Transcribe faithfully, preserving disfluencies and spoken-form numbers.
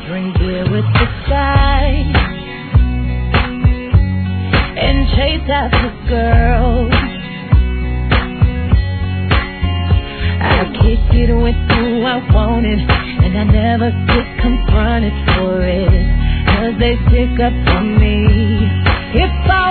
drink beer with the sky and chase after girls. I kick it with who I wanted, and I never get confronted for it, 'cause they stick up for me. If I